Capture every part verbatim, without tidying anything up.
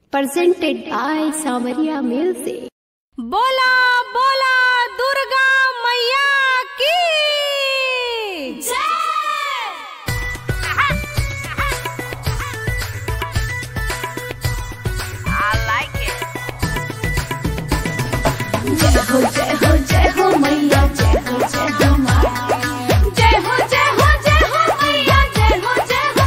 presented by Samaria Music. बोला बोला दुर्गा मैया की जय। I like it. जय हो जय हो जय हो मैया, जय हो जय हो माँ, जय हो जय हो जय हो मैया, जय हो जय हो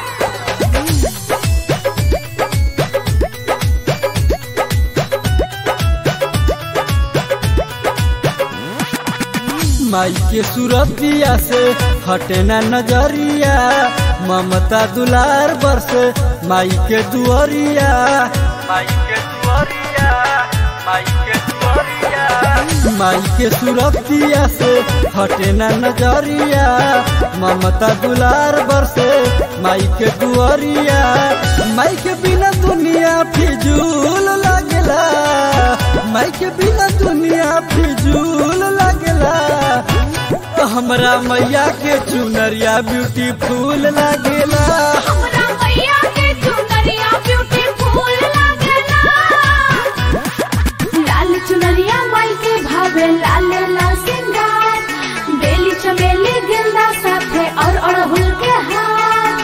माई के सूरतिया से हटे ना नजरिया, ममता दुलार बरसे माई के दुआरिया, माई के दुआरिया, माई के दुआरिया। माई के सूरतिया से हटे ना नजरिया, ममता दुलार बरसे माई के दुआरिया। माई के बिना दुनिया फिजूल लगेला, माई के बिना दुनिया फिजूल लगेला। हमरा मैया के चुनरिया ब्यूटीफुल लागेला, हमरा मैया के चुनरिया ब्यूटीफुल लागेला। लाल चुनरिया माई के भावे लाल लाल सिंगार, बेली चमेली गेंदा साथे और अड़हुल के हार।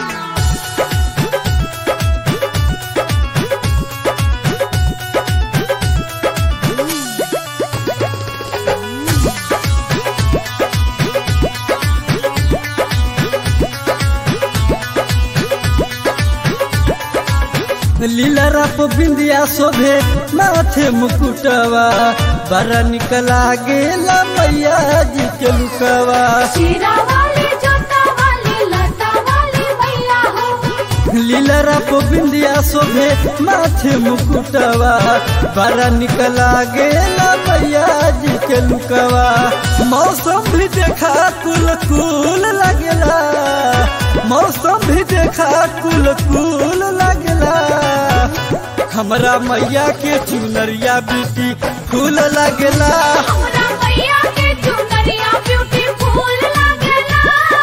लीला रप बिंदिया शोभे माथे मुकुटवा, बड़ा निकला गेला मैया जी के लुकवा। शीरा वाली जोता वाली लता वाली मैया हो, लीला रप बिंदिया शोभे माथे मुकुटवा, बड़ा निकला गेला मैया जी के लुकवा। मौसम भी देखा कुल कुल लगेला, मौसम भी देखा कुल कुल लगेला। हमरा मैया के चुनरिया ब्यूटी फूल लगेला, हमरा मैया के चुनरिया ब्यूटीफुल लागेला।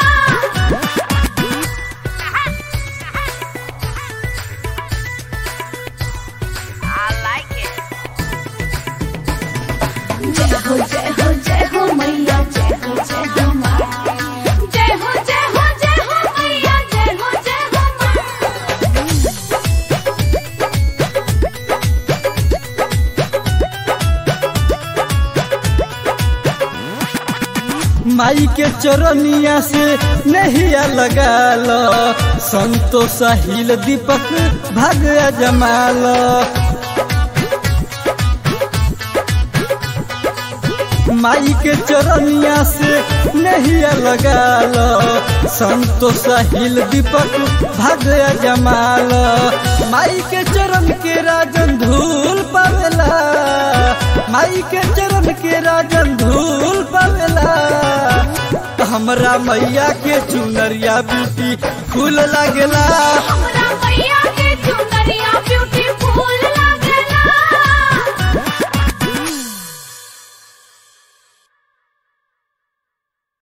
I like it. जय हो जय हो जय हो मैया, जय हो जय हो माँ, जय हो जय हो जय हो मैया, जय हो जय हो माई के चरनिया से नहिया लगाल, संतोष साहिल दीपक भाग्य जमाल। माई के चरनिया से नहिया लगाल, संतोष साहिल दीपक भाग्य जमाल। माई के चरण के राजन धूल पावेला, माई के चरण के राजन धूल पावेला। हमरा मैया के चुनरिया ब्यूटी फूल लागेला, हमरा